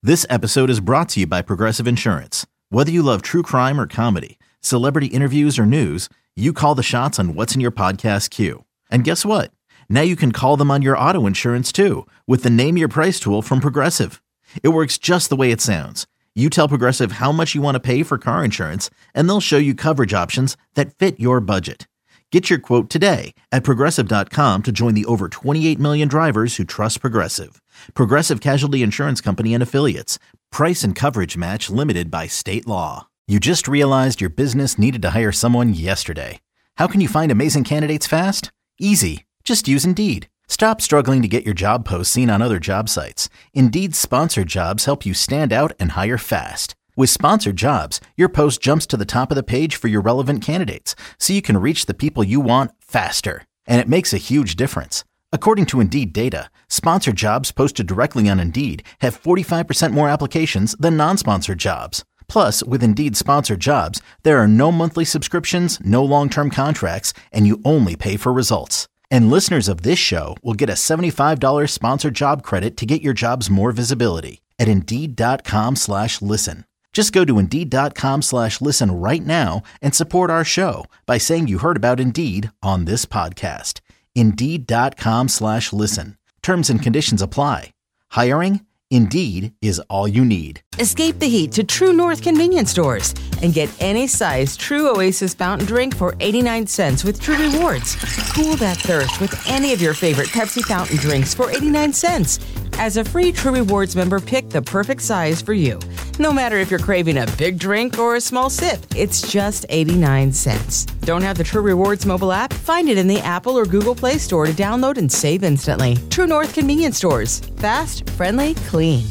This episode is brought to you by Progressive Insurance. Whether you love true crime or comedy, celebrity interviews or news, you call the shots on what's in your podcast queue. And guess what? Now you can call them on your auto insurance too with the Name Your Price tool from Progressive. It works just the way it sounds. You tell Progressive how much you want to pay for car insurance, and they'll show you coverage options that fit your budget. Get your quote today at Progressive.com to join the over 28 million drivers who trust Progressive. Progressive Casualty Insurance Company and Affiliates. Price and coverage match limited by state law. You just realized your business needed to hire someone yesterday. How can you find amazing candidates fast? Easy. Just use Indeed. Stop struggling to get your job posts seen on other job sites. Indeed's sponsored jobs help you stand out and hire fast. With sponsored jobs, your post jumps to the top of the page for your relevant candidates, so you can reach the people you want faster. And it makes a huge difference. According to Indeed data, sponsored jobs posted directly on Indeed have 45% more applications than non-sponsored jobs. Plus, with Indeed sponsored jobs, there are no monthly subscriptions, no long-term contracts, and you only pay for results. And listeners of this show will get a $75 sponsored job credit to get your jobs more visibility at Indeed.com/listen. Just go to Indeed.com/listen right now and support our show by saying you heard about Indeed on this podcast. Indeed.com/listen. Terms and conditions apply. Hiring? Indeed is all you need. Escape the heat to True North convenience stores and get any size True Oasis fountain drink for 89 cents with True Rewards. Cool that thirst with any of your favorite Pepsi fountain drinks for 89 cents. As a free True Rewards member, pick the perfect size for you. No matter if you're craving a big drink or a small sip, it's just 89 cents. Don't have the True Rewards mobile app? Find it in the Apple or Google Play Store to download and save instantly. True North convenience stores. Fast, friendly, clean.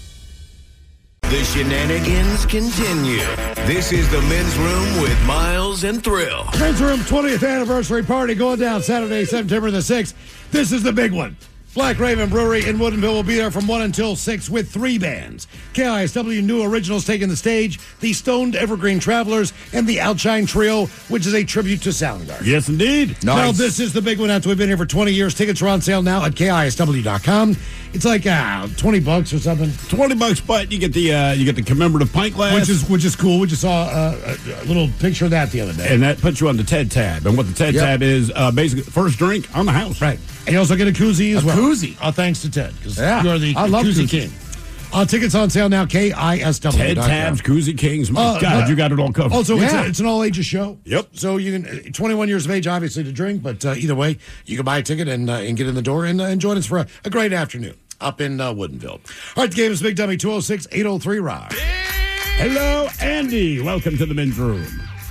The shenanigans continue. This is the Men's Room with Miles and Thrill. Men's Room 20th anniversary party going down Saturday, September the 6th. This is the big one. Black Raven Brewery in Woodinville will be there from 1 until 6 with 3 bands. KISW New Originals taking the stage, the Stoned Evergreen Travelers, and the Outshine Trio, which is a tribute to Soundgarden. Yes, indeed. Nice. Now, this is the big one after we've been here for 20 years. Tickets are on sale now at KISW.com. It's like $20 or something. $20, but you get the commemorative pint glass, which is cool. We just saw a little picture of that the other day, and that puts you on the TED tab. And what the TED tab is, basically, first drink on the house, right? And you also get a koozie as well. Koozie, thanks to Ted, because you are the koozie king. Tickets on sale now. KISW. TED tabs, koozie kings. God, you got it all covered. Also, it's an all ages show. Yep. So you can 21 years of age, obviously, to drink, but either way, you can buy a ticket and get in the door and join us for a great afternoon up in Woodinville. All right, the game is Big Dummy 206-803-ROCK. Hello, Andy. Welcome to the Men's Room.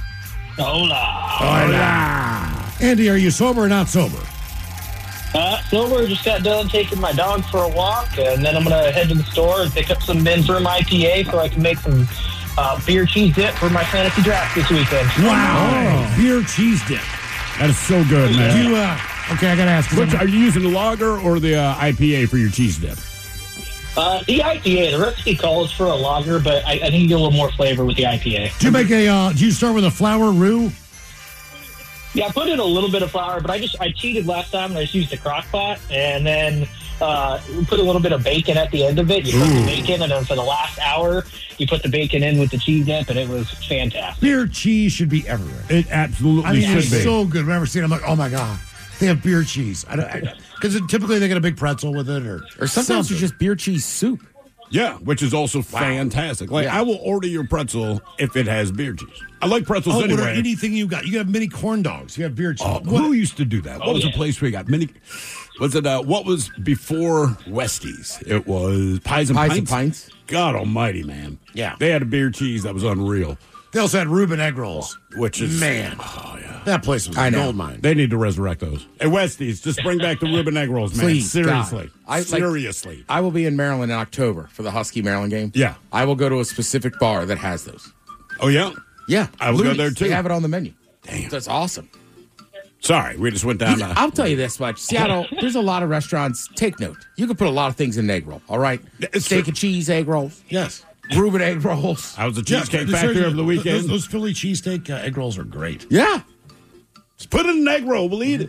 Hola. Andy, are you sober or not sober? Sober. Just got done taking my dog for a walk, and then I'm going to head to the store and pick up some Men's Room IPA so I can make some beer cheese dip for my fantasy draft this weekend. Wow. Beer cheese dip. That is so good, man. Okay, I got to ask you. Are you using the lager or the IPA for your cheese dip? The IPA. The recipe calls for a lager, but I think you get a little more flavor with the IPA. Do you make do you start with a flour roux? Yeah, I put in a little bit of flour, but I cheated last time and I just used the crock pot, and then put a little bit of bacon at the end of it. You put the bacon, and then for the last hour, you put the bacon in with the cheese dip, and it was fantastic. Beer cheese should be everywhere. It absolutely should be. It's so good. Whenever I see it, I'm like, oh my God, they have beer cheese. Because typically they get a big pretzel with it, or sometimes it's just beer cheese soup. Yeah, which is also fantastic. I will order your pretzel if it has beer cheese. I like pretzels anyway. Order anything you got. You have mini corn dogs. You have beer cheese. Who used to do that? What was the place where you got mini? Was it what was before Westies? It was Pies and Pints. God Almighty, man! Yeah, they had a beer cheese that was unreal. They also had Reuben egg rolls, which is that place was a gold mine. They need to resurrect those. Hey, Westies, just bring back the Reuben egg rolls, man. Please, seriously, seriously. I will be in Maryland in October for the Husky Maryland game. Yeah, I will go to a specific bar that has those. Oh yeah, yeah. I will go there too. They have it on the menu. Damn, that's awesome. Sorry, we just went down. I'll tell you this much. Seattle, there's a lot of restaurants. Take note. You can put a lot of things in an egg roll, all right? Steak and cheese egg rolls. Yes. Reuben egg rolls. I was a Cheesecake Factory over the weekend. Those Philly cheesesteak egg rolls are great. Yeah. Just put it in an egg roll. We'll eat it.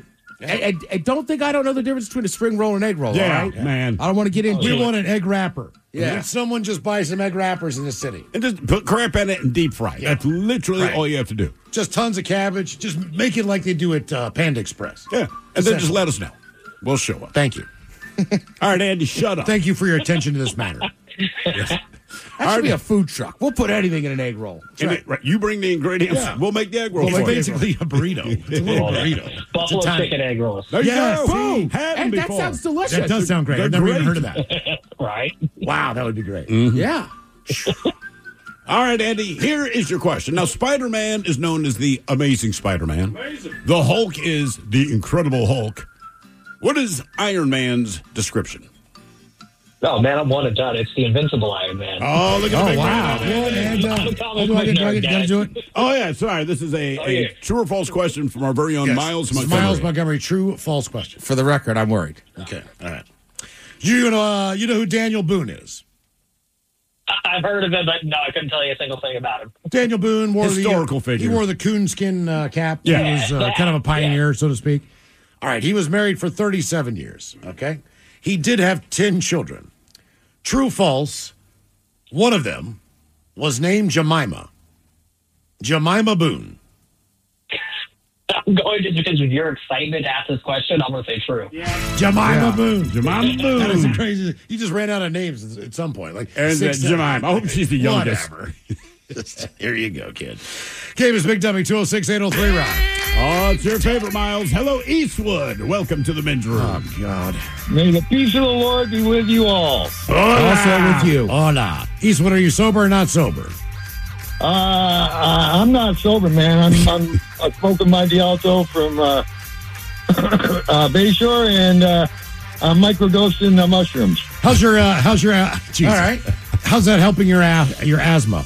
I don't think I don't know the difference between a spring roll and egg roll. Yeah, all right? man. I don't want to get into We it. want an egg wrapper. Yeah. Can someone just buy some egg wrappers in the city? And just put crap in it and deep fry it. That's literally all you have to do. Just tons of cabbage. Just make it like they do at Panda Express. Yeah. And then just let us know. We'll show up. Thank you. All right, Andy, shut up. Thank you for your attention to this matter. That should be a food truck. We'll put anything in an egg roll. Right. You bring the ingredients. Yeah. We'll make the egg roll. It's for you. basically a burrito. It's a little burrito. Buffalo It's a tiny- chicken egg rolls. There you Yes. go. Boom. Had them And that before. sounds delicious. That does sound great. They're I've never even great. heard of that. Right? Wow, that would be great. Yeah. All right, Andy, here is your question. Now, Spider-Man is known as the Amazing Spider-Man. The Hulk is the Incredible Hulk. What is Iron Man's description? Oh, man, I'm one and done. It's the Invincible Iron Man. Oh, look at the big Wow. man. Well, and, I'm a comic do I book get nerd, to guys. do it? Oh, yeah, sorry. This is yeah. a true or false question from our very own Yes. Miles This is Montgomery. Miles Montgomery, true, false question. For the record, I'm worried. Okay, all right. You know who Daniel Boone is? I've heard of it, but no, I couldn't tell you a single thing about him. Daniel Boone wore Historical figure. He wore the coonskin cap. Yeah. He was kind of a pioneer, so to speak. All right, he was married for 37 years, okay? He did have 10 children. True, false, one of them was named Jemima. Jemima Boone. I'm going to, because of your excitement to ask this question, I'm going to say true. Jemima Boone. Jemima Boone. That is crazy. You just ran out of names at some point. Like And six, Jemima. I hope she's the youngest. Whatever. Here you go, kid. Cave Big Dummy, 206-803 Rock. Oh, it's your favorite, Miles. Hello, Eastwood. Welcome to the men's room. Oh, God. May the peace of the Lord be with you all. Also with you. Hola. Eastwood, are you sober or not sober? I'm not sober, man. I'm smoking my Dialto from Bayshore and I'm microdosing mushrooms. How's your Jesus. All right. How's that helping your asthma?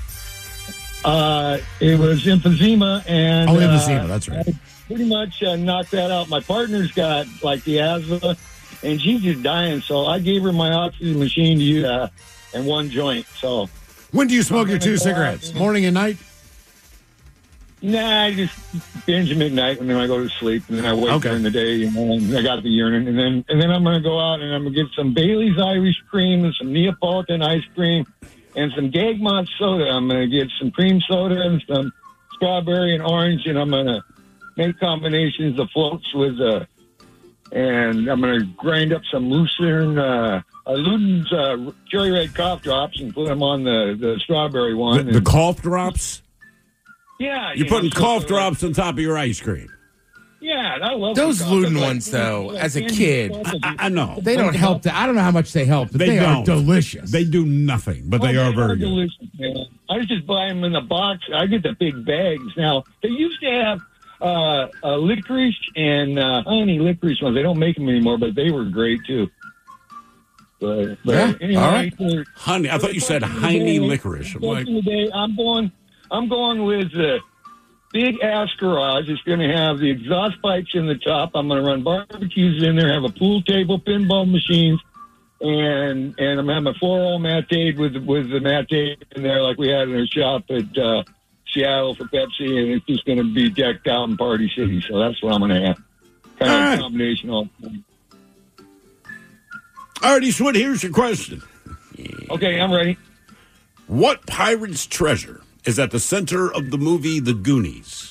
It was emphysema, and Emphysema, that's right. I pretty much knocked that out. My partner's got like the asthma, and she's just dying. So I gave her my oxygen machine to use and one joint. So When do you smoke your 2 cigarettes? Morning and night? nah, I just binge them at night, and then I go to sleep, and then I wake during the day. You know, and I got the urine, and then I'm gonna go out and I'm gonna get some Bailey's Irish cream and some Neapolitan ice cream. And some Gagmont soda. I'm going to get some cream soda and some strawberry and orange, and I'm going to make combinations of floats with, and I'm going to grind up some Luden's cherry red cough drops and put them on the strawberry one. The cough drops? Yeah. You're putting cough drops on top of your ice cream. Yeah, I love Those the Luden cough. ones, though, as a kid, I know. they don't help. I don't know how much they help, but they are delicious. They do nothing, but they are very good. delicious, man. I just buy them in the box. I get the big bags now. They used to have licorice and honey licorice ones. They don't make them anymore, but they were great too. But Yeah, anyway, all right. Honey, I thought you said honey licorice. I'm like, I'm going with the big ass garage. It's going to have the exhaust pipes in the top. I'm going to run barbecues in there, have a pool table, pinball machines, and I'm going to have my floor all matte with the matte in there like we had in our shop at Seattle for Pepsi, and it's just going to be decked out in Party City. So that's what I'm going to have. Kind of a combination all. all right, Eastwood, here's your question. Okay, I'm ready. What pirate's treasure is at the center of the movie The Goonies?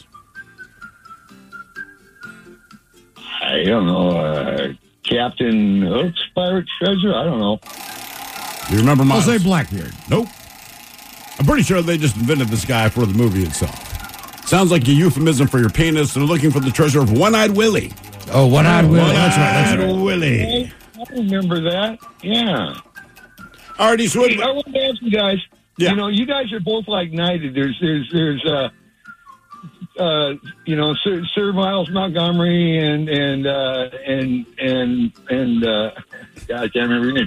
I don't know. Captain Hook's pirate treasure? I don't know. You remember I'll Miles? say Blackbeard. Nope. I'm pretty sure they just invented this guy for the movie itself. Sounds like a euphemism for your penis. They're looking for the treasure of One-Eyed Willie. Oh, One-Eyed Willie. That's right. Willie. I remember that. Yeah. All right, Eastwood. Hey, I want to ask you guys. Yeah. You know, you guys are both like knighted. There's Sir Miles Montgomery and God, I can't remember your name.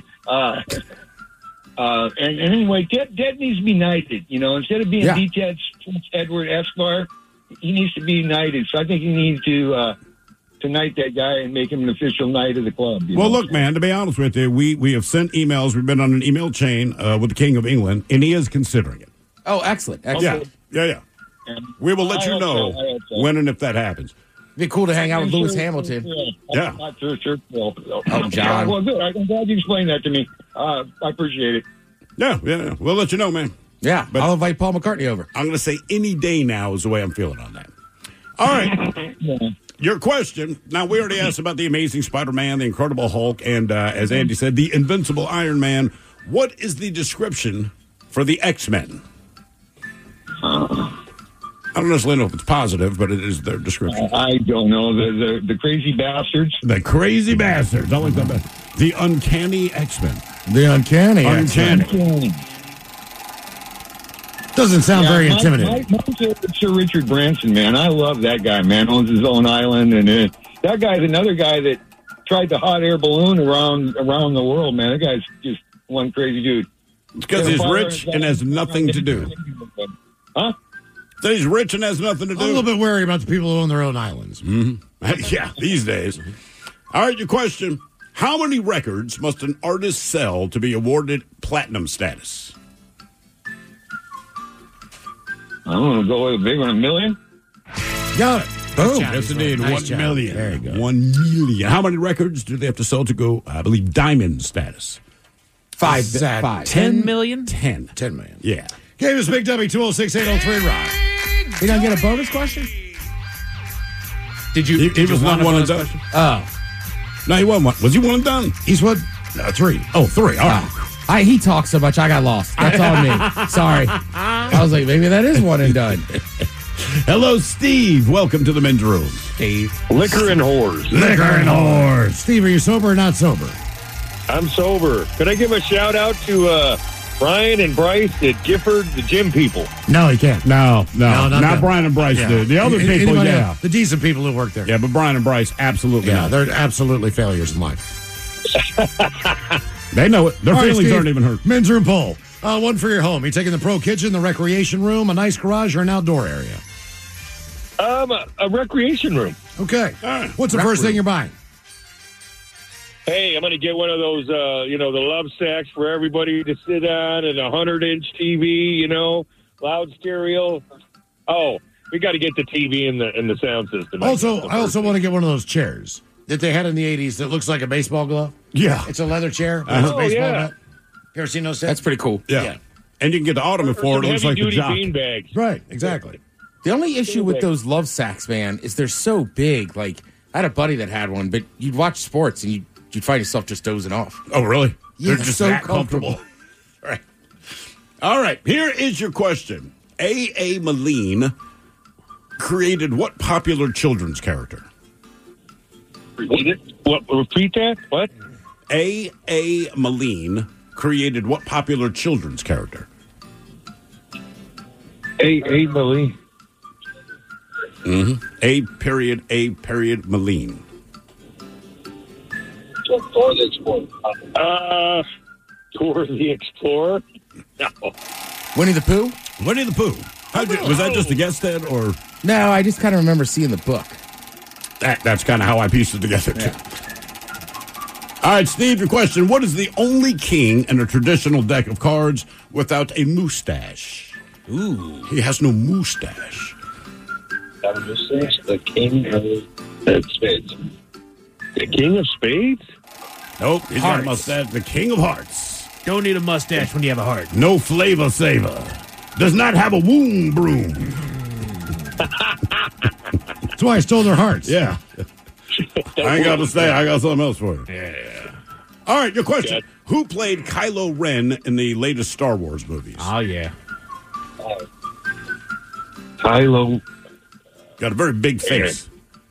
And anyway, Ted needs to be knighted. You know, instead of being D-Ted Edward Esquire, he needs to be knighted. So I think he needs to knight that guy and make him an official knight of the club. Well, look, man, to be honest with you, we have sent emails. We've been on an email chain with the King of England, and he is considering it. Oh, excellent. Yeah. We will let you know when and if that happens. Be cool to hang out with Lewis Hamilton. Yeah. Not sure. Well, John. Well, good. I'm glad you explained that to me. I appreciate it. Yeah. We'll let you know, man. Yeah, But I'll invite Paul McCartney over. I'm going to say any day now is the way I'm feeling on that. All right. Your question. Now, we already asked about the Amazing Spider-Man, the Incredible Hulk, and as Andy said, the Invincible Iron Man. What is the description for the X-Men? I don't necessarily know if it's positive, but it is their description. I don't know. The crazy bastards. The crazy bastards. I like that better. The Uncanny X-Men. The uncanny. Uncanny. Doesn't sound very intimidating. Mine's Sir Richard Branson, man. I love that guy, man. Owns his own island. And that guy's another guy that tried the hot air balloon around the world, man. That guy's just one crazy dude. It's because he's rich and has nothing to do. Huh? So he's rich and has nothing to do. I'm a little bit wary about the people who own their own islands. Yeah, these days. All right, your question. How many records must an artist sell to be awarded platinum status? I'm going to go with a big one, $1 million. Got it. Boom. Yes, indeed. Nice 1 job. million. There you go. 1 million. How many records do they have to sell to go, I believe, diamond status? Five. 10 million? 10. 10 million. Yeah. Game is Big W 206-803 Rock. You don't get a bonus question? Did you? He did was you not want a one and bonus done. question? Oh. No, he wasn't one. Was he one and done? He's what? 3. Oh, 3. All right. He talks so much, I got lost. That's on me. Sorry. I was like, maybe that is one and done. Hello, Steve. Welcome to the men's room. Steve. Liquor and whores. Liquor and whores. Steve, are you sober or not sober? I'm sober. Could I give a shout out to Brian and Bryce at Gifford, the gym people? No, he can't. No, not not them. Brian and Bryce. Yeah. The other people, Anybody yeah. else? The decent people who work there. Yeah, but Brian and Bryce, absolutely Yeah, not. they're absolutely failures in life. They know it. Their All right, feelings Steve, aren't even hurt. Men's room poll. One for your home. You taking the pro kitchen, the recreation room, a nice garage, or an outdoor area? A recreation room. Okay. All right. What's the first thing you're buying? Hey, I'm going to get one of those, the love stacks for everybody to sit on and a 100-inch TV, loud stereo. Oh, we got to get the TV and the sound system. I also want to get one of those chairs that they had in the 80s that looks like a baseball glove. Yeah. It's a leather chair. But it's a baseball yeah. bat. You ever seen those sets? That's pretty cool. Yeah. And you can get the ottoman for it. It looks like the heavy-duty jock. beanbags. Right, exactly. The only issue with those love sacks, man, is they're so big. Like, I had a buddy that had one, but you'd watch sports and you'd find yourself just dozing off. Oh, really? Yeah, They're just so that comfortable. Right. All right. Here is your question. A.A. Milne created what popular children's character? Repeat that? What? A.A. Milne created what popular children's character? A. Millie. Mm-hmm. A. Milne. Dora the Explorer. Dora the Explorer? No. Winnie the Pooh? Winnie the Pooh. Was that just a guess then, or? No, I just kind of remember seeing the book. That's kind of how I pieced it together, too. All right, Steve, your question. What is the only king in a traditional deck of cards without a mustache? Ooh. He has no mustache. The King of Spades. The King of Spades? Nope, he's got a mustache. The King of Hearts. Don't need a mustache when you have a heart. No flavor saver. Does not have a womb broom. That's why I stole their hearts. Yeah. I ain't got to say. I got something else for you. Yeah. All right, your question. Who played Kylo Ren in the latest Star Wars movies? Oh, yeah. Kylo. Got a very big face.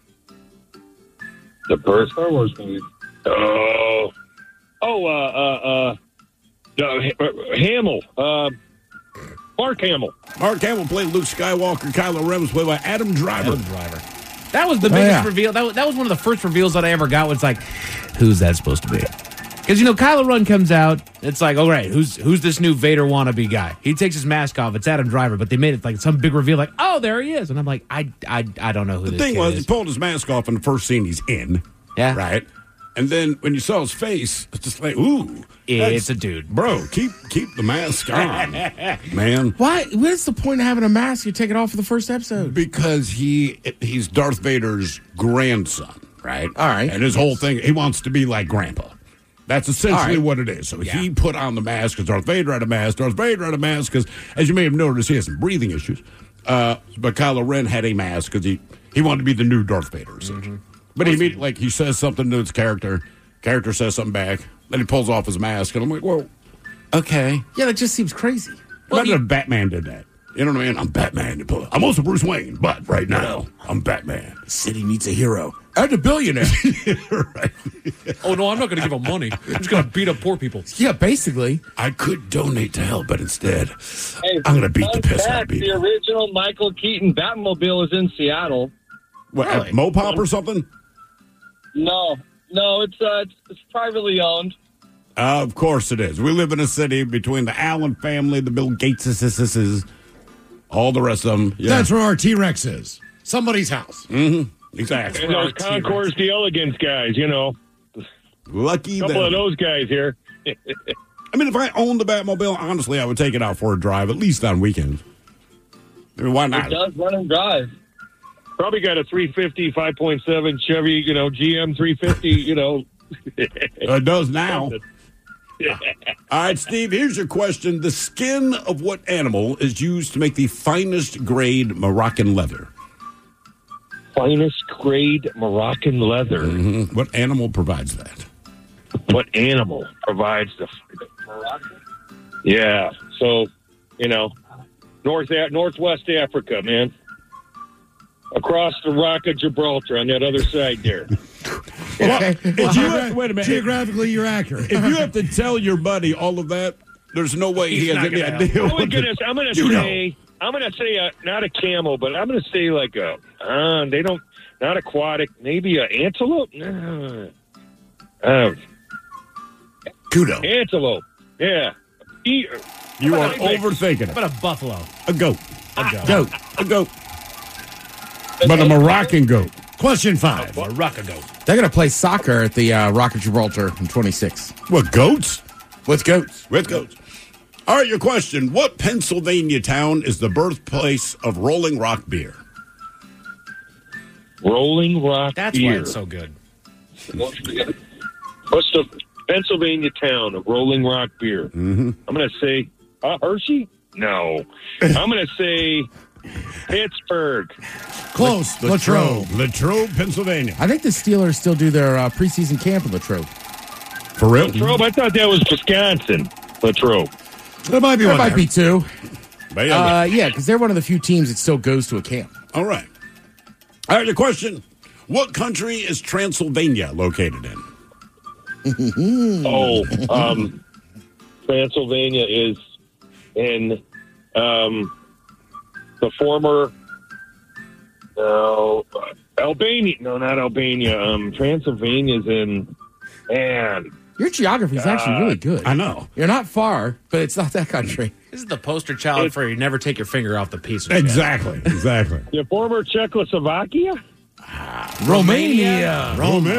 The first Star Wars movie. Hamill. Mark Hamill. Mark Hamill played Luke Skywalker. Kylo Ren was played by Adam Driver. That was the biggest reveal. That was one of the first reveals that I ever got. Was like, who's that supposed to be? Because, Kylo Ren comes out. It's like, all right, who's this new Vader wannabe guy? He takes his mask off. It's Adam Driver, but they made it like some big reveal. Like, oh, there he is. And I'm like, I don't know who this The thing kid was, is. he pulled his mask off in the first scene he's in. Yeah. Right? And then when you saw his face, it's just like, ooh. It's a dude. Bro, keep the mask on, man. Why? What's the point of having a mask? You take it off for the first episode. Because he's Darth Vader's grandson, right? All right. And his whole thing, he wants to be like Grandpa. That's essentially what it is. So he put on the mask because Darth Vader had a mask. Darth Vader had a mask because, as you may have noticed, he has some breathing issues. But Kylo Ren had a mask because he wanted to be the new Darth Vader, essentially. But he says something to his character says something back, then he pulls off his mask, and I'm like, whoa, okay. Yeah, that just seems crazy. Imagine if Batman did that. You know what I mean? I'm Batman. I'm also Bruce Wayne, but right now, I'm Batman. The city needs a hero. And a billionaire. Right. Oh, no, I'm not going to give him money. I'm just going to beat up poor people. Yeah, basically. I could donate to hell, but instead, I'm going to beat the piss out of people. The original Michael Keaton Batmobile is in Seattle. What, at Mopop or something? No, it's privately owned. Of course it is. We live in a city between the Allen family, the Bill Gateses, all the rest of them. Yeah. That's where our T-Rex is. Somebody's house. Mm-hmm. Exactly. And those Concourse the Elegance guys, Lucky a couple them. of those guys here. I mean, if I owned the Batmobile, honestly, I would take it out for a drive, at least on weekends. I mean, why not? It does run and drive. Probably got a 350, 5.7 Chevy, GM 350, It does now. All right, Steve, here's your question. The skin of what animal is used to make the finest grade Moroccan leather? Finest grade Moroccan leather. Mm-hmm. What animal provides that? What animal provides the Moroccan? Yeah, so, Northwest Africa, man. Across the Rock of Gibraltar on that other side there. Wait a minute. Geographically, you're accurate. If you have to tell your buddy all of that, there's no way he has any idea. I'm going to say not a camel, but I'm going to say like not aquatic, maybe an antelope. Kudo. Antelope. Yeah. You are overthinking it. How about a buffalo? A goat. A goat. But a Moroccan goat. Question 5. Moroccan goat. They're going to play soccer at the Rock of Gibraltar in 26. What, goats? With goats. With goats. All right, your question. What Pennsylvania town is the birthplace of Rolling Rock beer? Rolling Rock That's beer. why it's so good. What's the Pennsylvania town of Rolling Rock beer? Mm-hmm. I'm going to say Hershey? No. I'm going to say Pittsburgh. Close. Latrobe. Latrobe, Pennsylvania. I think the Steelers still do their preseason camp in Latrobe. For real? Latrobe? I thought that was Wisconsin. Latrobe. There might be There one might there. be two. Yeah, because they're one of the few teams that still goes to a camp. All right. All right, your question. What country is Transylvania located in? Transylvania is in the former Albania. No, not Albania. Transylvania's in, man. Your geography is actually really good. I know. You're not far, but it's not that country. This is the poster child for you never take your finger off the piece of shit. Exactly. The former Czechoslovakia? Romania.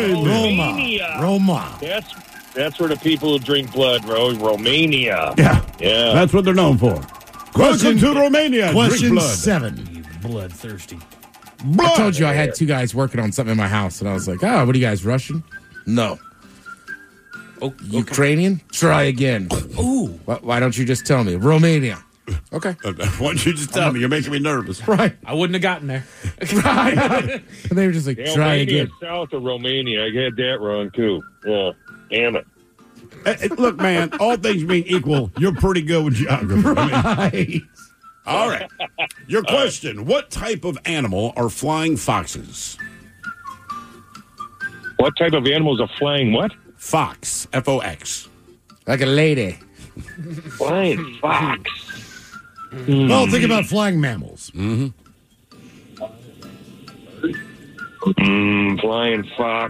Roma. That's where the people who drink blood, Romania. Yeah. Yeah. That's what they're known for. Welcome to Romania. Question Drink blood. 7. Bloodthirsty. I told you I had two guys working on something in my house, and I was like, oh, what are you guys, Russian? No. Oh, Ukrainian? Try again. Ooh. Why don't you just tell me? Romania. Okay. Why don't you just tell me? You're making me nervous. Right. I wouldn't have gotten there. Right. And they were just like, try Albania again. is south of Romania. I had that wrong, too. Yeah. Damn it. Look, man, all things being equal, you're pretty good with geography. Right. All right. Your question. What type of animal are flying foxes? What type of animal is a flying what? Fox. F-O-X. Like a lady. Flying fox. Well, think about flying mammals. Flying fox.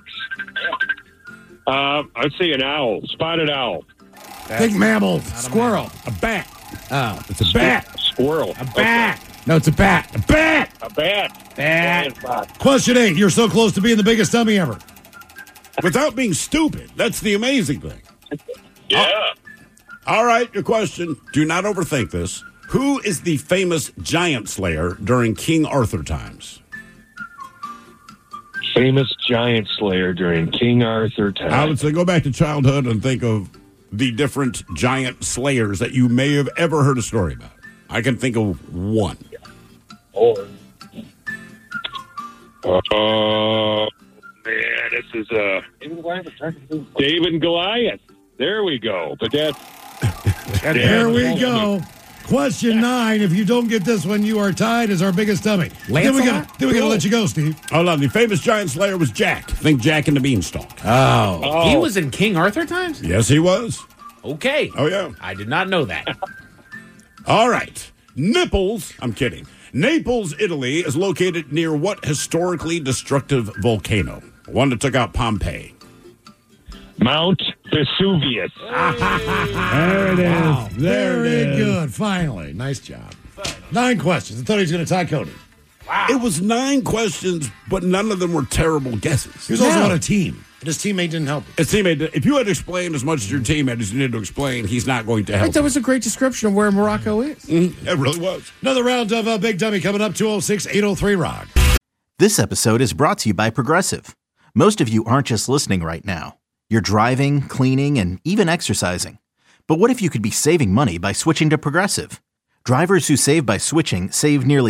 I'd say an owl. Spotted owl. Think mammal. Squirrel. A bat. Oh. It's a bat. Squirrel. A bat. No, it's a bat. A bat. A bat. Bat. Flying fox. Question 8. You're so close to being the biggest dummy ever. without being stupid. That's the amazing thing. Yeah. All right, your question. Do not overthink this. Who is the famous giant slayer during King Arthur times? Famous giant slayer during King Arthur time. I would say go back to childhood and think of the different giant slayers that you may have ever heard a story about. I can think of one. Oh, man, this is David and Goliath. There we go. But there we go. Question 9. If you don't get this one, you are tied as our biggest dummy. Then we gotta let you go, Steve. Hold on. The famous giant slayer was Jack. Think Jack and the Beanstalk. Oh. He was in King Arthur times? Yes, he was. Okay. Oh, yeah. I did not know that. All right. I'm kidding. Naples, Italy is located near what historically destructive volcano? One that took out Pompeii. Mount Vesuvius. There it is. Wow. Very good. Finally. Nice job. 9 questions. I thought he was going to tie Cody. Wow. It was 9 questions, but none of them were terrible guesses. He was also on a team. And his teammate didn't help him. His teammate, if you had explained as much as your teammate as you needed to explain, he's not going to help. That was a great description of where Morocco is. Mm-hmm. It really was. Another round of Big Dummy coming up, 206-803-ROCK. This episode is brought to you by Progressive. Most of you aren't just listening right now. You're driving, cleaning, and even exercising. But what if you could be saving money by switching to Progressive? Drivers who save by switching save nearly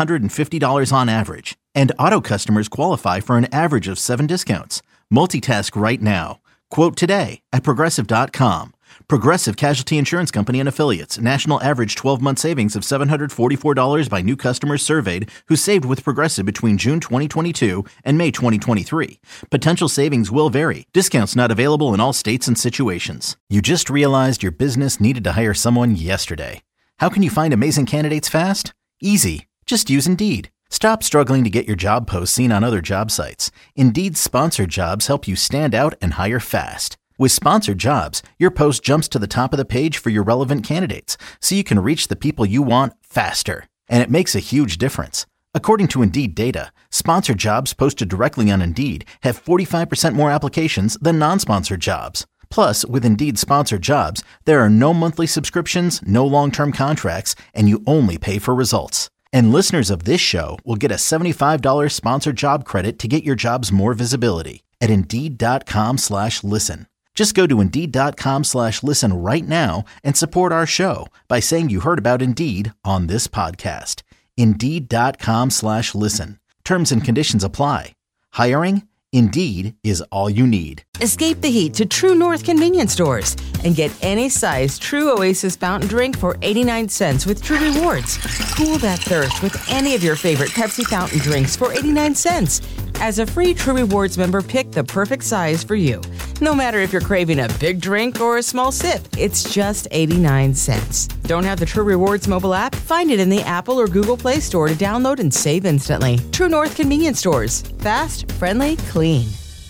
$750 on average. And auto customers qualify for an average of 7 discounts. Multitask right now. Quote today at Progressive.com. Progressive Casualty Insurance Company and Affiliates. National average 12-month savings of $744 by new customers surveyed who saved with Progressive between June 2022 and May 2023. Potential savings will vary. Discounts not available in all states and situations. You just realized your business needed to hire someone yesterday. How can you find amazing candidates fast? Easy. Just use Indeed. Stop struggling to get your job posts seen on other job sites. Indeed's sponsored jobs help you stand out and hire fast. With sponsored jobs, your post jumps to the top of the page for your relevant candidates, so you can reach the people you want faster. And it makes a huge difference. According to Indeed data, sponsored jobs posted directly on Indeed have 45% more applications than non-sponsored jobs. Plus, with Indeed sponsored jobs, there are no monthly subscriptions, no long-term contracts, and you only pay for results. And listeners of this show will get a $75 sponsored job credit to get your jobs more visibility at Indeed.com/listen. Just go to Indeed.com/listen right now and support our show by saying you heard about Indeed on this podcast. Indeed.com/listen. Terms and conditions apply. Hiring? Indeed is all you need. Escape the heat to True North convenience stores and get any size True Oasis fountain drink for 89 cents with True Rewards. Cool that thirst with any of your favorite Pepsi fountain drinks for 89 cents. As a free True Rewards member, pick the perfect size for you. No matter if you're craving a big drink or a small sip, it's just 89 cents. Don't have the True Rewards mobile app? Find it in the Apple or Google Play Store to download and save instantly. True North convenience stores. Fast, friendly, clean.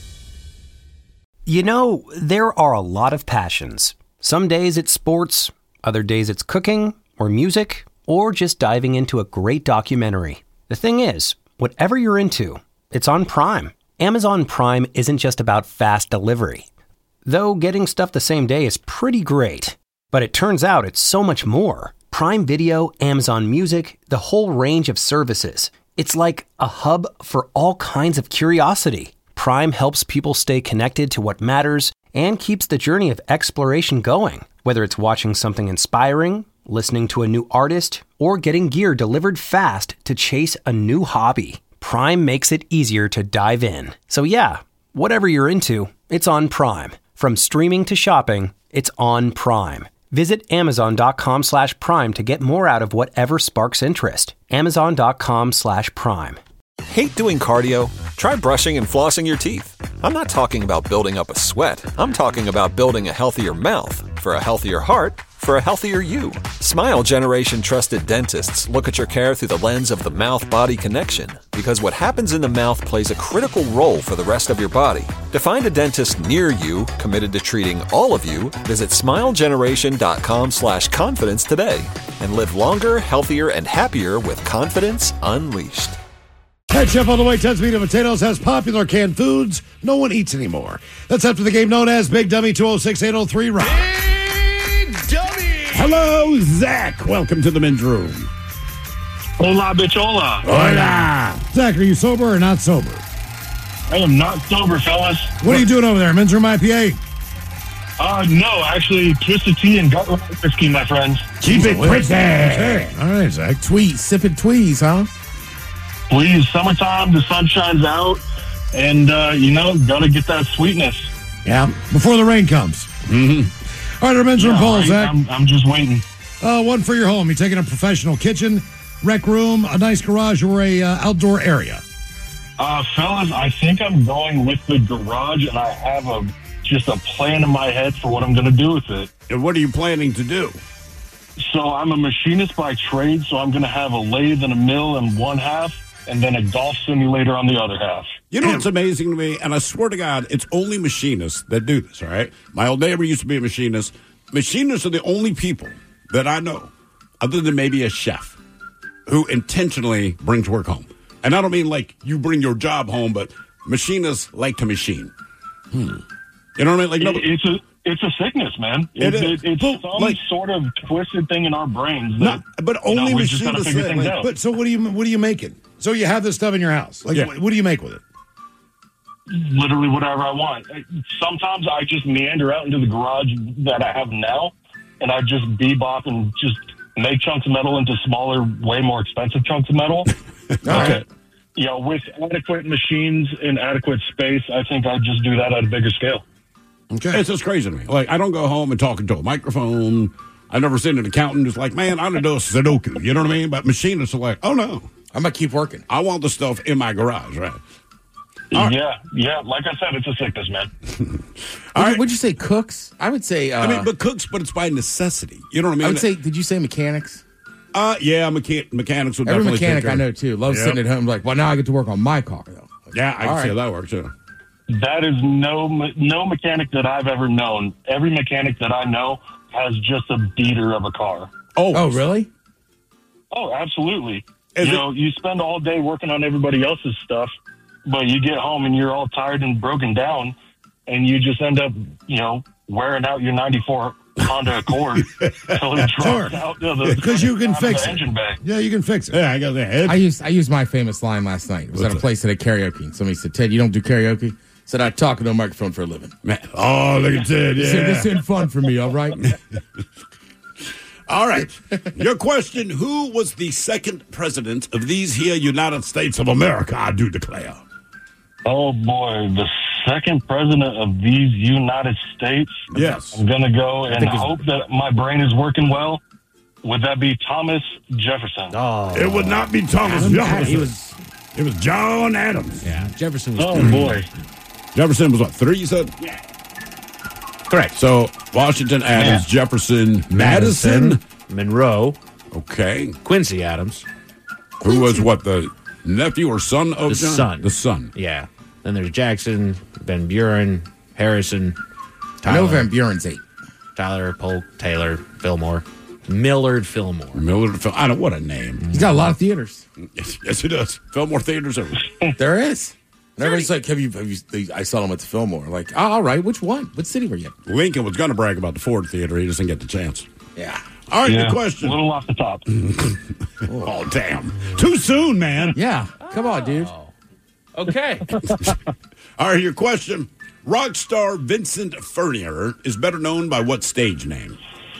You know, there are a lot of passions. Some days it's sports, other days it's cooking or music, or just diving into a great documentary. The thing is, whatever you're into, it's on Prime. Amazon Prime isn't just about fast delivery. Though getting stuff the same day is pretty great. But it turns out it's so much more. Prime Video, Amazon Music, the whole range of services. It's like a hub for all kinds of curiosity. Prime helps people stay connected to what matters and keeps the journey of exploration going. Whether it's watching something inspiring, listening to a new artist, or getting gear delivered fast to chase a new hobby. Prime makes it easier to dive in. So yeah, whatever you're into, it's on Prime. From streaming to shopping, it's on Prime. Visit Amazon.com/Prime to get more out of whatever sparks interest. Amazon.com/Prime. Hate doing cardio? Try brushing and flossing your teeth. I'm not talking about building up a sweat. I'm talking about building a healthier mouth for a healthier heart for a healthier you. Smile Generation trusted dentists look at your care through the lens of the mouth-body connection, because what happens in the mouth plays a critical role for the rest of your body. To find a dentist near you committed to treating all of you, visit smilegeneration.com/confidence today and live longer, healthier, and happier with confidence unleashed. Head chef on the way, 10 meat and potatoes, has popular canned foods no one eats anymore. That's after the game known as Big Dummy 206-803 Rock. Big Dummy! Hello, Zach. Welcome to the men's room. Hola, bichola. Hola. Zach, are you sober or not sober? I am not sober, fellas. What are you doing over there, men's room IPA? No, actually, Twisted Tea and gut whiskey, my friends. Keep it twisted. Okay. All right, Zach. Sipping tweez, huh? Please, summertime, the sun shines out, and, gotta get that sweetness. Yeah, before the rain comes. Mm-hmm. All right, our men's room call, right, Zach. I'm just waiting. One for your home. You taking a professional kitchen, rec room, a nice garage, or a outdoor area? Fellas, I think I'm going with the garage, and I have just a plan in my head for what I'm going to do with it. And what are you planning to do? So I'm a machinist by trade, so I'm going to have a lathe and a mill in one half, and then a golf simulator on the other half. You know what's amazing to me? And I swear to God, it's only machinists that do this, all right? My old neighbor used to be a machinist. Machinists are the only people that I know, other than maybe a chef, who intentionally brings work home. And I don't mean like you bring your job home, but machinists like to machine. You know what I mean? Like It's a sickness, man. It's some sort of twisted thing in our brains. But only we just gotta machinists. figure things out. But so what are you making? So you have this stuff in your house. Like, what do you make with it? Literally whatever I want. Sometimes I just meander out into the garage that I have now, and I just bebop and just make chunks of metal into smaller, way more expensive chunks of metal. Okay. With adequate machines in adequate space, I think I'd just do that at a bigger scale. Okay. It's just crazy to me. Like, I don't go home and talk into a microphone. I've never seen an accountant just like, man, I'm going to do a Sudoku. You know what I mean? But machinists are like, oh, no. I'm going to keep working. I want the stuff in my garage, right? Yeah. Like I said, it's a sickness, man. Would you say cooks? I would say... but cooks, but it's by necessity. You know what I mean? I would say, did you say mechanics? Yeah, mechanics would Every definitely mechanic I know, too. Loves sitting at home like, well, now I get to work on my car, though. Yeah, I can see how that works, too. That is no mechanic that I've ever known. Every mechanic that I know has just a beater of a car. Oh, really? Oh, absolutely. You spend all day working on everybody else's stuff, but you get home and you're all tired and broken down, and you just end up, wearing out your 94 Honda Accord until it drops out. Because you can fix it. Engine bay. Yeah, you can fix it. Yeah, I got that. I used my famous line last night. It was at a place that had karaoke. And somebody said, Ted, you don't do karaoke? I said, I talk into a microphone for a living. Man. Oh, look at Ted. Yeah. This isn't fun for me, all right? All right. Your question, who was the second president of these here United States of America, I do declare? Oh, boy. The second president of these United States? Yes. I'm going to go and hope that my brain is working well. Would that be Thomas Jefferson? Oh. It would not be Thomas Jefferson. It was John Adams. Yeah, Jefferson was boy. Jefferson was what, 3, you said? Yeah. Correct. So, Washington, Adams, Jefferson, Madison, Monroe. Okay. Quincy Adams. Who was what, the nephew or son of the John? son. The son. Yeah. Then there's Jackson, Van Buren, Harrison, Tyler. I know Van Buren's 8. Tyler, Polk, Taylor, Fillmore. Millard Fillmore. I don't, what a name. He's got a lot of theaters. Yes, he does. Fillmore Theaters. There is. And everybody's like, have you, I saw him at the Fillmore. Like, oh, all right, which one? What city were you in? Lincoln was going to brag about the Ford Theater. He just didn't get the chance. Yeah. All right, your question. A little off the top. Oh, damn. Too soon, man. Yeah. Come on, dude. Okay. All right, your question. Rock star Vincent Furnier is better known by what stage name?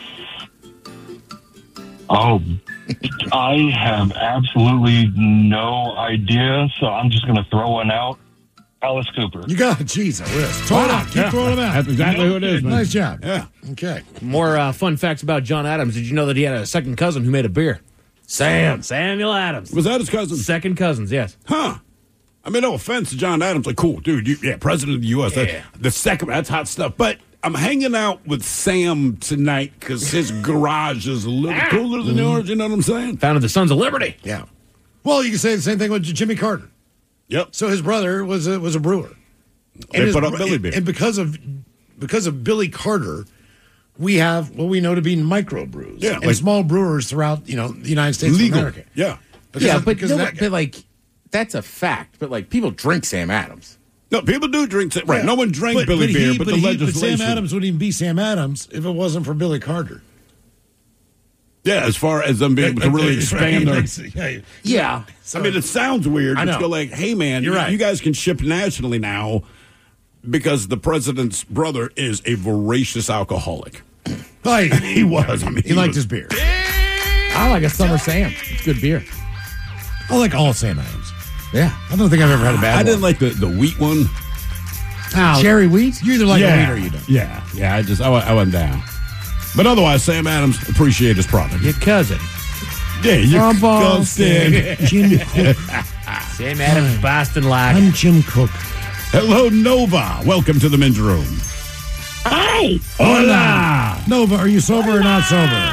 Oh, I have absolutely no idea, so I'm just going to throw one out. Alice Cooper. You got it. Jeez, I wish. Throw it out. Keep throwing them out. That's exactly who it is, man. Nice job. Yeah. Okay. More fun facts about John Adams. Did you know that he had a second cousin who made a beer? Samuel Adams. Was that his cousin? Second cousins, yes. Huh. I mean, no offense to John Adams. Like, cool, dude. President of the U.S. Yeah. The second, that's hot stuff. But I'm hanging out with Sam tonight because his garage is a little cooler than yours. You know what I'm saying? Founded the Sons of Liberty. Yeah. Well, you can say the same thing with Jimmy Carter. Yep. So his brother was a brewer. They put up Billy Beer. And because of Billy Carter, we have what we know to be microbrews. Yeah. And small brewers throughout, the United States legal. of America. Yeah. But that's a fact. But like people drink Sam Adams. No, people do drink. Right. No one drank Billy Beer, but the legislation. Sam Adams wouldn't even be Sam Adams if it wasn't for Billy Carter. Yeah, as far as them being able to really expand their. Yeah. I mean, it sounds weird. I know. But you're like, hey, man, You're right. You guys can ship nationally now because the president's brother is a voracious alcoholic. He was. I mean, he liked his beer. I like a Summer Sam. It's good beer. I like all Sam Adams. Yeah. I don't think I've ever had a bad one. I didn't like the wheat one. Cherry wheat? You either like a wheat or you don't. Yeah. I went down. But otherwise, Sam Adams, appreciate his product. Your cousin. Yeah, your Boston. Jim Cook. Sam Adams, Boston Lager. I'm Jim Cook. Hello, Nova. Welcome to the men's room. Hi. Hola. Nova, are you sober or not sober?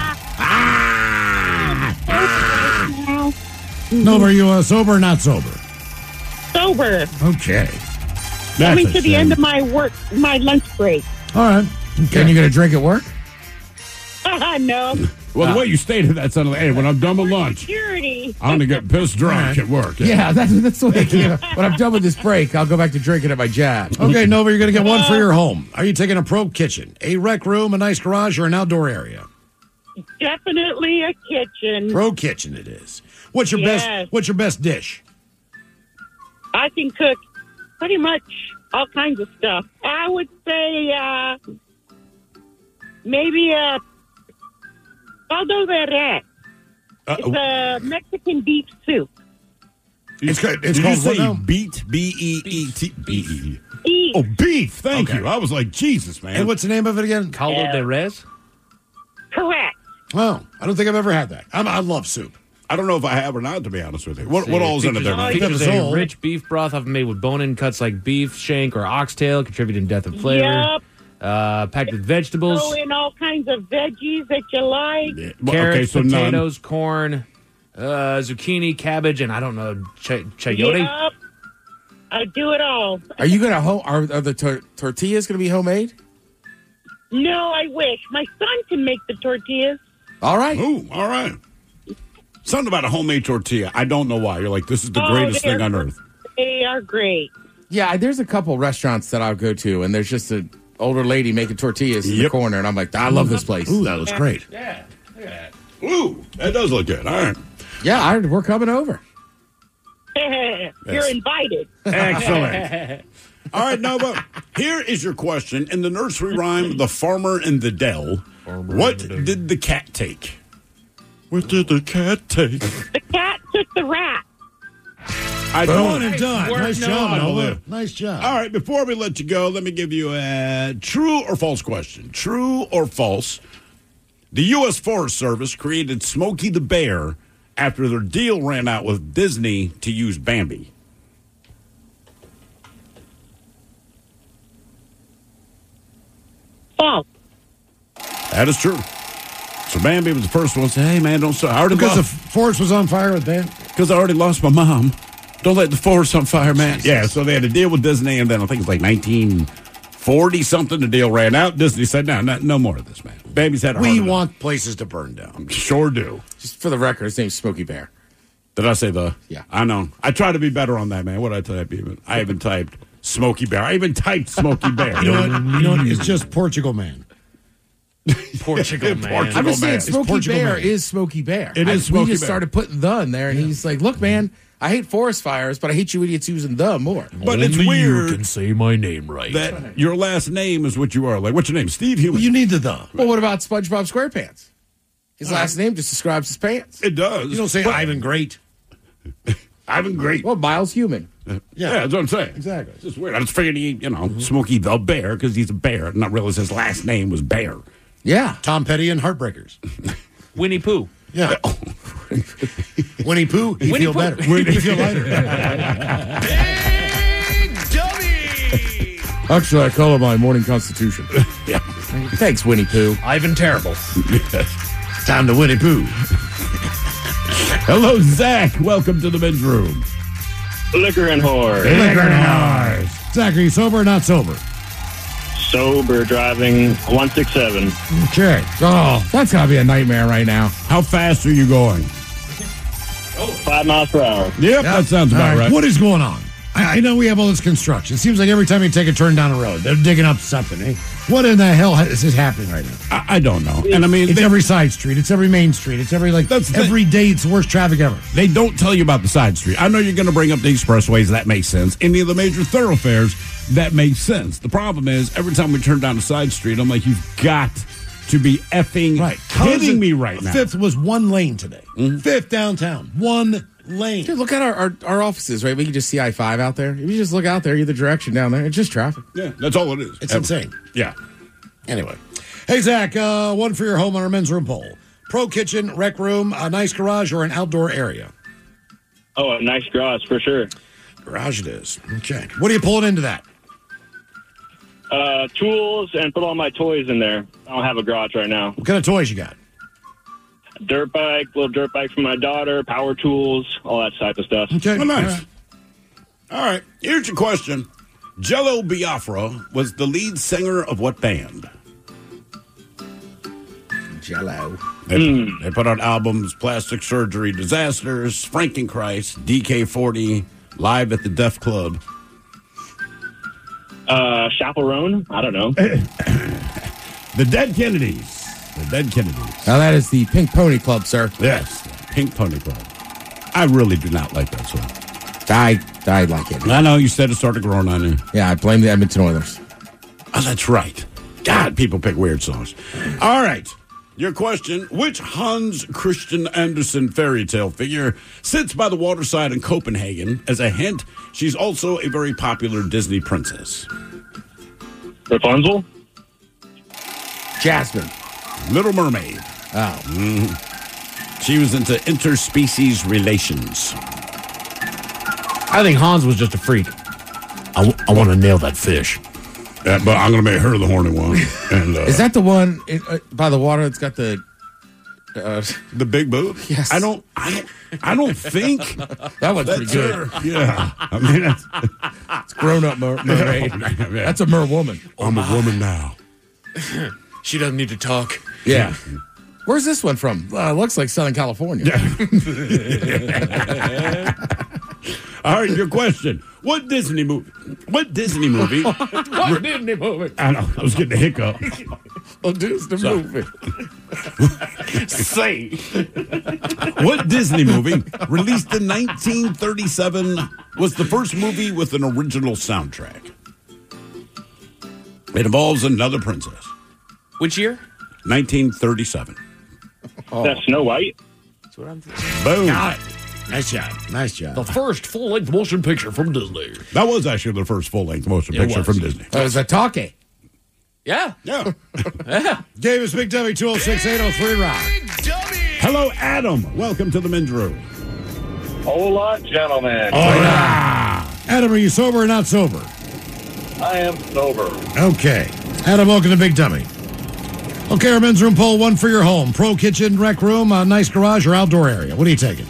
Nova, are you sober or not sober? Sober. Okay. Coming to the end of my lunch break. All right. Okay. And you going to drink at work? No. Well, the way you stated that sounded like, hey, when I'm done with lunch, Security. I'm going to get pissed drunk at work. Yeah, that's the way it came out. When I'm done with this break, I'll go back to drinking at my job. Okay, Nova, you're going to get one for your home. Are you taking a pro kitchen, a rec room, a nice garage, or an outdoor area? Definitely a kitchen. Pro kitchen it is. What's your best dish? I can cook pretty much all kinds of stuff. I would say maybe caldo de res. It's a Mexican beef soup. It's called what now? Beet, B-E-E-T. B-E. Oh, beef. Thank you. I was like, Jesus, man. And what's the name of it again? Caldo de res? Correct. Oh, I don't think I've ever had that. I love soup. I don't know if I have or not, to be honest with you. What all's in it there? It features a rich beef broth often made with bone-in cuts like beef, shank, or oxtail, contributing depth and flavor. Yep. Packed with vegetables. Throw in all kinds of veggies that you like. Yeah. Carrots, potatoes, corn, zucchini, cabbage, and I don't know, chayote. Yep. I do it all. Are you going to are the tortillas going to be homemade? No, I wish. My son can make the tortillas. All right. Ooh, all right. Something about a homemade tortilla. I don't know why. You're like, this is the greatest thing on earth. They are great. Yeah, there's a couple restaurants that I'll go to, and there's just an older lady making tortillas in the corner, and I'm like, I love this place. Ooh, that looks great. Yeah. Look at that. Ooh, that does look good. All right. Yeah, we're coming over. You're invited. Excellent. All right, Nova, here is your question. In the nursery rhyme, The Farmer in the Dell, what did the cat take? What did the cat take? The cat took the rat. Done and done. Nice job, Nova. Nice job. All right, before we let you go, let me give you a true or false question. True or false? The U.S. Forest Service created Smokey the Bear after their deal ran out with Disney to use Bambi. False. That is true. So Bambi was the first one to say, hey, man, don't start. Because the forest was on fire with Bambi? Because I already lost my mom. Don't let the forest on fire, man. Jesus. Yeah, so they had to deal with Disney, and then I think it's like 1940-something, the deal ran out. Disney said, no more of this, man. Bambi's had a We heart want places to burn down. Sure do. Just for the record, his name's Smokey Bear. Did I say the? Yeah. I know. I try to be better on that, man. What did I type even? I haven't typed Smokey Bear. I even typed Smokey Bear. You know what? It's just Portugal Man. Portugal Man. I'm just saying, Smokey Portugal Bear Man. is Smokey Bear. It is Smokey We just Bear. started putting the in there, and he's like, look, man, I hate forest fires, but I hate you idiots using the more. But it's Only weird you can say my name right. that your last name is what you are. Like, what's your name? Steve Human. Well, you need the. Well, what about SpongeBob SquarePants? His last name just describes his pants. It does. You don't say Ivan Great. Ivan Great. Well, Miles Human. Yeah, that's what I'm saying. Exactly. It's just weird. I just figured he, Smokey the Bear, because he's a bear, and not realize his last name was Bear. Yeah. Tom Petty and Heartbreakers. Winnie Pooh. Yeah. Winnie Pooh, he feel better. He feel lighter. Actually, I call it my morning constitution. Yeah. Thanks, Winnie Pooh. Ivan Terrible. Time to Winnie Pooh. Hello, Zach. Welcome to the men's room. Liquor and whore. Zach, are you sober or not sober? Sober driving 167. Okay. Oh, that's got to be a nightmare right now. How fast are you going? 5 miles per hour. Yep, that sounds about right. What is going on? I know we have all this construction. It seems like every time you take a turn down a road, they're digging up something. Eh? What in the hell is happening right now? I don't know. And I mean, it's every side street. It's every main street. It's every every day. It's the worst traffic ever. They don't tell you about the side street. I know you're going to bring up the expressways. That makes sense. Any of the major thoroughfares, that makes sense. The problem is every time we turn down a side street, I'm like, you've got to be effing kidding me right now. Fifth was 1 lane today. Mm-hmm. Fifth downtown, 1 lane. Dude, look at our offices, right? We can just see I-5 out there. If you just look out there, either direction down there, it's just traffic. Yeah, that's all it is. It's insane. Yeah. Anyway. Hey, Zach, one for your home on our men's room poll. Pro kitchen, rec room, a nice garage, or an outdoor area? Oh, a nice garage for sure. Garage it is. Okay. What are you pulling into that? Tools and put all my toys in there. I don't have a garage right now. What kind of toys you got? Dirt bike, little dirt bike for my daughter, power tools, all that type of stuff. Okay. Oh, nice. All right. Here's your question. Jello Biafra was the lead singer of what band? Jello. They put out albums, Plastic Surgery Disasters, Frankenchrist, DK40, Live at the Def Club. Chaperone? I don't know. The Dead Kennedys. The Dead Kennedys. Now that is the Pink Pony Club, sir. Yes, Pink Pony Club. I really do not like that song. I like it. I know, you said it started growing on you. Yeah, I blame the Edmonton Oilers. Oh, that's right. God, people pick weird songs. All right. Your question, which Hans Christian Andersen fairy tale figure sits by the waterside in Copenhagen? As a hint, she's also a very popular Disney princess. Rapunzel? Jasmine. Little Mermaid. Oh. Mm-hmm. She was into interspecies relations. I think Hans was just a freak. I want to nail that fish. But I'm going to make her the horny one. And is that the one by the water that's got the big boob? Yes. I don't think that one's pretty good. Her. Yeah. I mean, it's grown up mermaid. That's a mer woman. I'm a woman now. She doesn't need to talk. Yeah. Where's this one from? Looks like Southern California. All right, your question. What Disney movie? What Disney movie? I know. I was getting a hiccup. A Disney movie. Say. What Disney movie, released in 1937, was the first movie with an original soundtrack? It involves another princess. Which year? 1937. Oh. That's Snow White? That's what I'm thinking. Boom. Got it. Nice job. Nice job. The first full-length motion picture from Disney. That was actually the first full-length motion picture from Disney. That was a talkie. Yeah. Yeah. Yeah. Gave us Big W 206-803 Rock. Hello, Adam. Welcome to the men's room. Hola, gentlemen. Hola. Adam, are you sober or not sober? I am sober. Okay. Adam, welcome to Big Dummy. Okay, our men's room poll, one for your home. Pro kitchen, rec room, a nice garage, or outdoor area. What are you taking?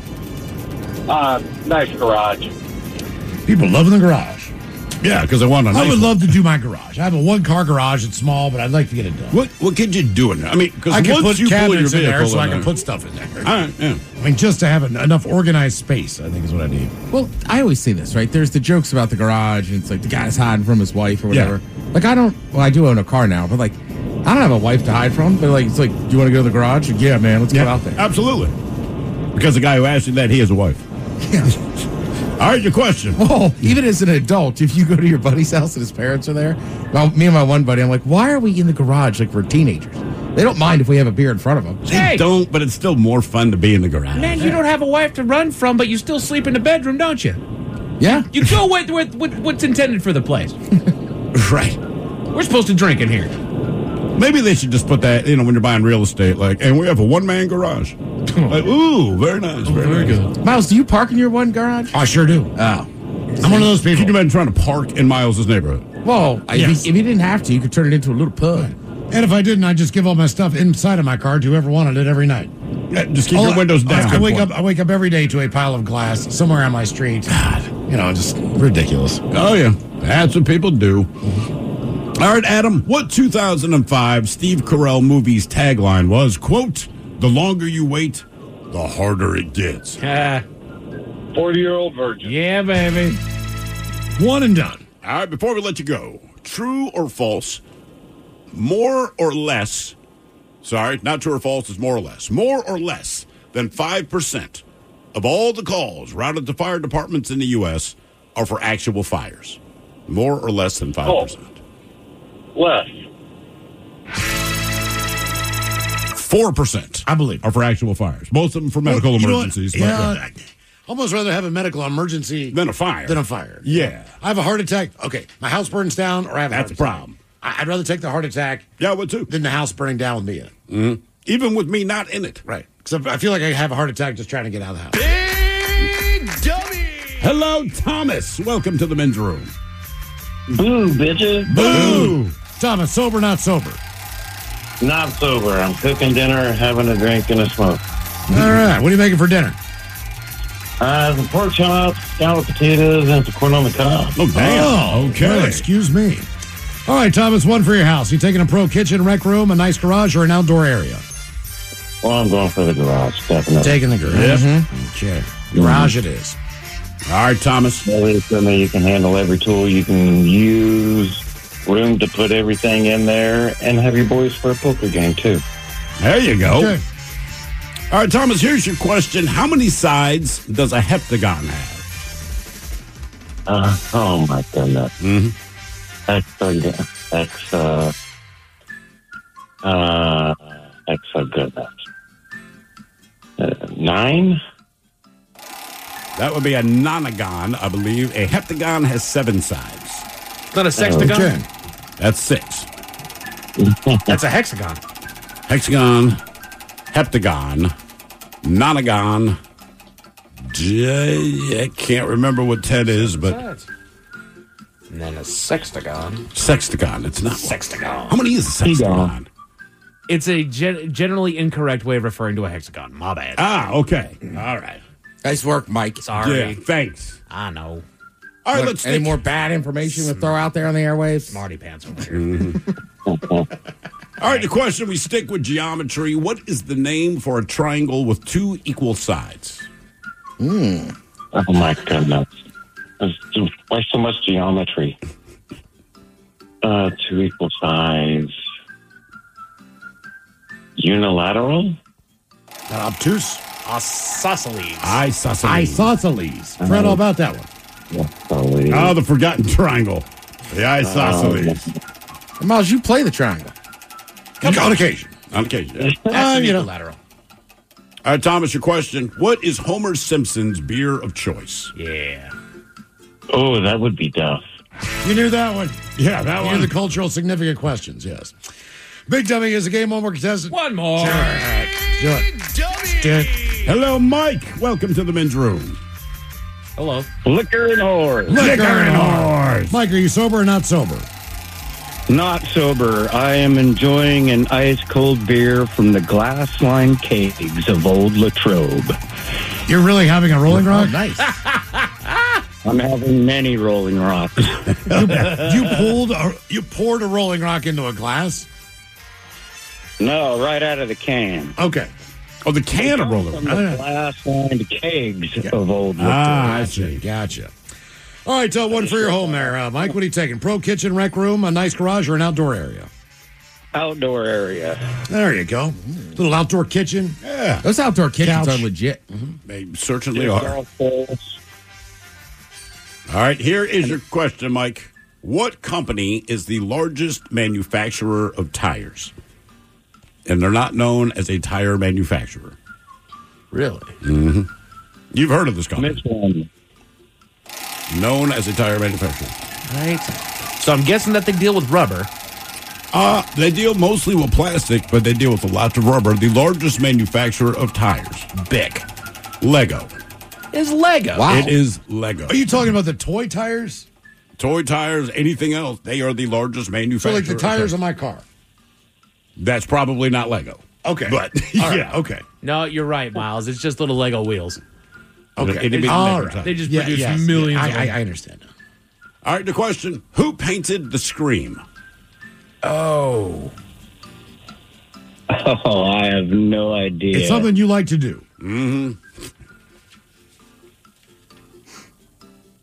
Nice garage. People love in the garage. Yeah, because I want a nice I would one. love to do my garage. I have a one-car garage. It's small, but I'd like to get it done. What could you do in there? I mean, because I can once put you pull your cabinets in there vehicle so I in can there- put stuff in there. All right, yeah. I mean, just to have enough organized space, I think is what I need. Well, I always say this, right? There's the jokes about the garage, and it's like the guy's hiding from his wife or whatever. Like, I do own a car now, but like, I don't have a wife to hide from. But like, it's like, do you want to go to the garage? Like, yeah, man, let's go out there. Absolutely. Because the guy who asked you that, he has a wife. Yeah. All right, your question. Well, even as an adult, if you go to your buddy's house and his parents are there, well, me and my one buddy, I'm like, why are we in the garage like we're teenagers? They don't mind if we have a beer in front of them. They don't, but it's still more fun to be in the garage. Man, you don't have a wife to run from, but you still sleep in the bedroom, don't you? Yeah. You go with what's intended for the place. Right. We're supposed to drink in here. Maybe they should just put that, when you're buying real estate, like, and we have a one-man garage. Like, ooh, very nice. Very good. Miles, do you park in your one garage? I sure do. Oh. I'm one of those people. Can you imagine trying to park in Miles' neighborhood? Well, Yes. if you didn't have to, you could turn it into a little pub. And if I didn't, I'd just give all my stuff inside of my car to whoever wanted it every night. Yeah, just keep your windows down. I wake up every day to a pile of glass somewhere on my street. God, just ridiculous. Oh, yeah. That's what people do. All right, Adam, what 2005 Steve Carell movie's tagline was, quote, "The longer you wait, the harder it gets"? 40-year-old virgin. Yeah, baby. One and done. All right, before we let you go, true or false, more or less, sorry, not true or false, it's more or less than 5% of all the calls routed to fire departments in the U.S. are for actual fires. More or less than 5%. Less. 4%, I believe, are for actual fires. Most of them for medical emergencies. You know what? Yeah, I'd almost rather have a medical emergency than a fire. Yeah. I have a heart attack. Okay, my house burns down, or I have a That's heart the attack. problem. I'd rather take the heart attack. Yeah, I would too. Than the house burning down with me in it. Mm-hmm. Even with me not in it. Right. Because I feel like I have a heart attack just trying to get out of the house. Big dummy! Hello, Thomas. Welcome to the men's room. Boo, bitches. Boo! Thomas, sober, not sober? Not sober. I'm cooking dinner, having a drink, and a smoke. All right. What are you making for dinner? Some pork chops, scalloped potatoes, and some corn on the cob. Oh, damn. Oh, okay. Well, excuse me. All right, Thomas, one for your house. You taking a pro kitchen, rec room, a nice garage, or an outdoor area? Well, I'm going for the garage, definitely. Taking the garage. Yes. Okay. Garage it is. All right, Thomas. You can handle every tool you can use, room to put everything in there, and have your boys for a poker game, too. There you go. Okay. All right, Thomas, here's your question. How many sides does a heptagon have? Oh, my goodness. Mm-hmm. Goodness. 9? That would be a nonagon, I believe. A heptagon has 7 sides. Is that a sextagon? Okay. That's 6. That's a hexagon. Hexagon, heptagon, nonagon. I can't remember what 10 is, but And then a sextagon. sextagon. It's not Sextagon. How many is a sextagon? It's a generally incorrect way of referring to a hexagon. My bad. Ah, okay. All right. Nice work, Mike. Sorry. Yeah, thanks. I know. All right, Look, let's any more bad information to throw out there on the airwaves? Smarty pants over here. All right, the question, we stick with geometry. What is the name for a triangle with 2 equal sides? Oh, my goodness. Why so much geometry? 2 equal sides. Unilateral? Obtuse. Isosceles. Isosceles. Forgot all about that one. Oh, the forgotten triangle. The isosceles. Miles, you play the triangle. On occasion. On occasion. Yeah. That's an you know. equilateral. All right, Thomas, your question. What is Homer Simpson's beer of choice? Yeah. Oh, that would be Duff. You knew that one. Yeah, that You knew the cultural significant questions, yes. Big Dummy is a game, one more contestant. One more. All right. Do it. Do it. Hello, Mike. Welcome to the men's room. Hello. Liquor and whores. Liquor and whores. Mike, are you sober or not sober? Not sober. I am enjoying an ice-cold beer from the glass-lined kegs of Old Latrobe. You're really having a Rolling Rock? Nice. I'm having many Rolling Rocks. You poured a Rolling Rock into a glass? No, right out of the can. Okay. Oh, the can of Rolling From Rock. the glass-lined kegs of Old Latrobe. I see. Gotcha. All right, one for your home there. Mike, what are you taking? Pro kitchen, rec room, a nice garage, or an outdoor area? Outdoor area. There you go. Little outdoor kitchen. Yeah. Those outdoor kitchens Couch. are legit. They certainly are. All right, here is your question, Mike. What company is the largest manufacturer of tires? And they're not known as a tire manufacturer. Really? Mm-hmm. You've heard of this company. Michelin. Known as a tire manufacturer. Right. So I'm guessing that they deal with rubber. They deal mostly with plastic, but they deal with a lot of rubber. The largest manufacturer of tires. Bic. Lego. Is Lego. Wow. It is Lego. Are you talking about the toy tires? Toy tires, anything else, they are the largest So manufacturer. like the tires on my car? That's probably not Lego. Okay. But, All yeah. right, okay. No, you're right, Miles. It's just little Lego wheels. Okay. It'd be All Lego right. tires. They just Yeah, produce yes, millions yeah, of them. I understand now. All right, the question. Who painted the Scream? Oh. Oh, I have no idea. It's something you like to do. Mm-hmm.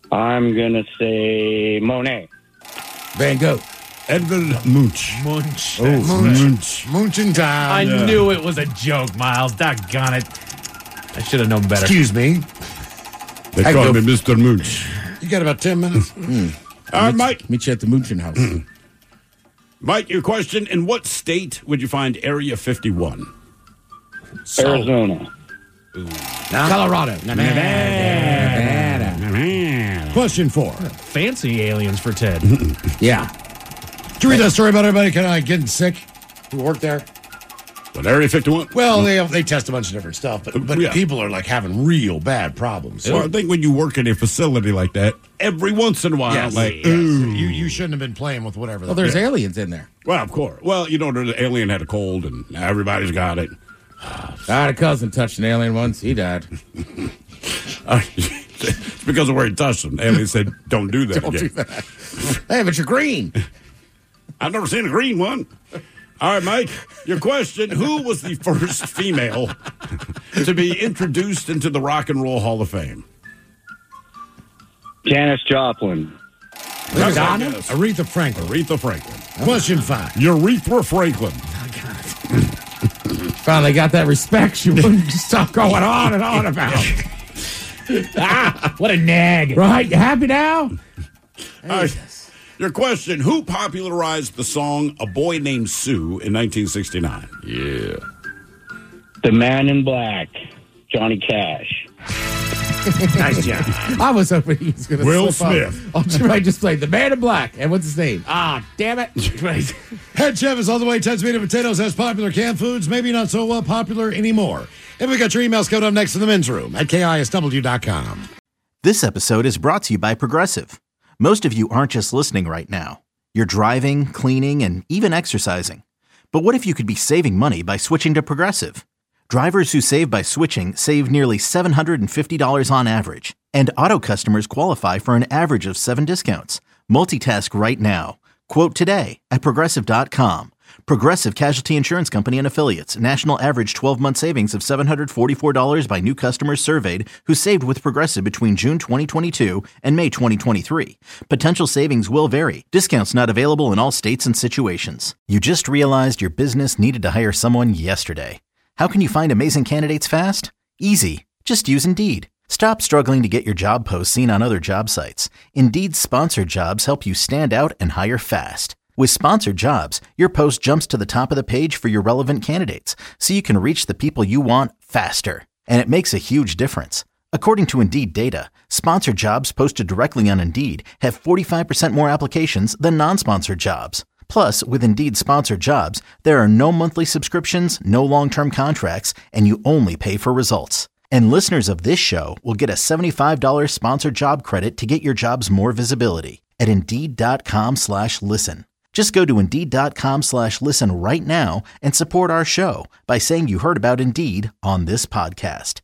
I'm going to say Monet. Van Gogh. Edvard Munch. Munch. Munchin time. I knew it was a joke, Miles. Doggone it. I should have known better. Excuse me. They call me Mr. Munch. You got about 10 minutes? All right, Mike. Meet you at the Munchin house. Mike, your question. In what state would you find Area 51? Arizona. Colorado. Nevada. Question 4. Fancy aliens for Ted. Yeah. Did you read that story about everybody kind of getting sick who worked there? What, Area 51? Well, they test a bunch of different stuff, but Yeah. people are like having real bad problems. Well, I think when you work in a facility like that, every once in a while, you shouldn't have been playing with whatever. Well, there's aliens in there. Well, of course. Well, you know, the alien had a cold, and everybody's got it. I had a cousin touched an alien once. He died. It's because of where he touched him. The alien said, don't do that Don't again. do that. Hey, but you're green. I've never seen a green one. All right, Mike, your question. Who was the first female to be introduced into the Rock and Roll Hall of Fame? Janis Joplin. Madonna? Aretha Franklin. Aretha Franklin. Question 5. Urethra Franklin. Finally got that respect you wouldn't just stop going on and on about. What a nag. Right? You happy now? All right. Your question, who popularized the song A Boy Named Sue in 1969? Yeah. The Man in Black. Johnny Cash. Nice job. I was hoping he was going to Will slip Smith. Up. Oh, right, just played The Man in Black. And what's his name? Ah, damn it. Head Chef is all the way. Ted's Meat and Potatoes has popular canned foods, maybe not so popular anymore. And we got your emails coming up next in the men's room at KISW.com. This episode is brought to you by Progressive. Most of you aren't just listening right now. You're driving, cleaning, and even exercising. But what if you could be saving money by switching to Progressive? Drivers who save by switching save nearly $750 on average. And auto customers qualify for an average of 7 discounts. Multitask right now. Quote today at Progressive.com. Progressive Casualty Insurance Company and Affiliates. National average 12-month savings of $744 by new customers surveyed who saved with Progressive between June 2022 and May 2023. Potential savings will vary. Discounts not available in all states and situations. You just realized your business needed to hire someone yesterday. How can you find amazing candidates fast? Easy. Just use Indeed. Stop struggling to get your job posts seen on other job sites. Indeed's sponsored jobs help you stand out and hire fast. With sponsored jobs, your post jumps to the top of the page for your relevant candidates, so you can reach the people you want faster. And it makes a huge difference. According to Indeed data, sponsored jobs posted directly on Indeed have 45% more applications than non-sponsored jobs. Plus, with Indeed sponsored jobs, there are no monthly subscriptions, no long-term contracts, and you only pay for results. And listeners of this show will get a $75 sponsored job credit to get your jobs more visibility at Indeed.com/listen. Just go to Indeed.com/listen right now and support our show by saying you heard about Indeed on this podcast.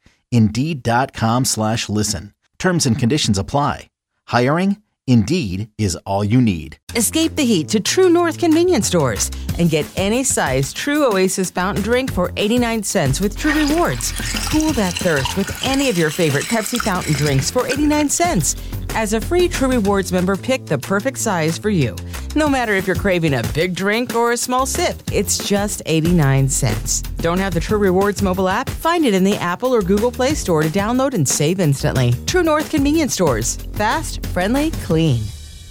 Indeed.com/listen. Terms and conditions apply. Hiring? Indeed is all you need. Escape the heat to True North convenience stores and get any size True Oasis fountain drink for 89 cents with True Rewards. Cool that thirst with any of your favorite Pepsi fountain drinks for 89 cents. As a free True Rewards member, pick the perfect size for you. No matter if you're craving a big drink or a small sip, it's just 89 cents. Don't have the True Rewards mobile app? Find it in the Apple or Google Play Store to download and save instantly. True North convenience stores. Fast, friendly, clean.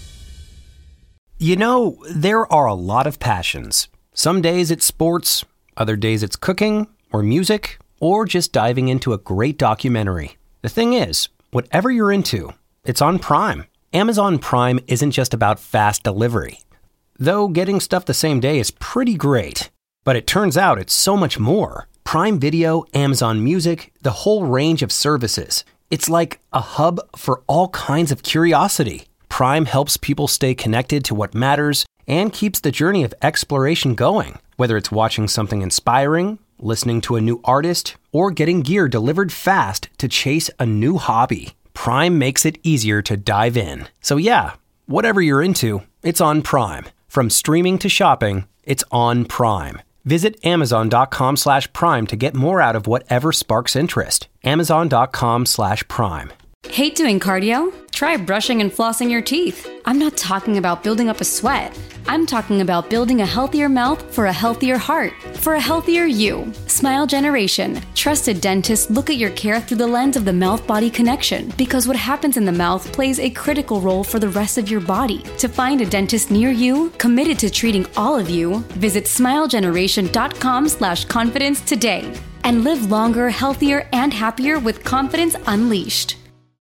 You know, there are a lot of passions. Some days it's sports, other days it's cooking, or music, or just diving into a great documentary. The thing is, whatever you're into, it's on Prime. Amazon Prime isn't just about fast delivery. Though getting stuff the same day is pretty great. But it turns out it's so much more. Prime Video, Amazon Music, the whole range of services. It's like a hub for all kinds of curiosity. Prime helps people stay connected to what matters and keeps the journey of exploration going. Whether it's watching something inspiring, listening to a new artist, or getting gear delivered fast to chase a new hobby. Prime makes it easier to dive in. So yeah, whatever you're into, it's on Prime. From streaming to shopping, it's on Prime. Visit Amazon.com/Prime to get more out of whatever sparks interest. Amazon.com/Prime. Hate doing cardio? Try brushing and flossing your teeth. I'm not talking about building up a sweat. I'm talking about building a healthier mouth for a healthier heart, for a healthier you. Smile Generation. Trusted dentists look at your care through the lens of the mouth-body connection, because what happens in the mouth plays a critical role for the rest of your body. To find a dentist near you, committed to treating all of you, visit smilegeneration.com/confidence today and live longer, healthier, and happier with confidence unleashed.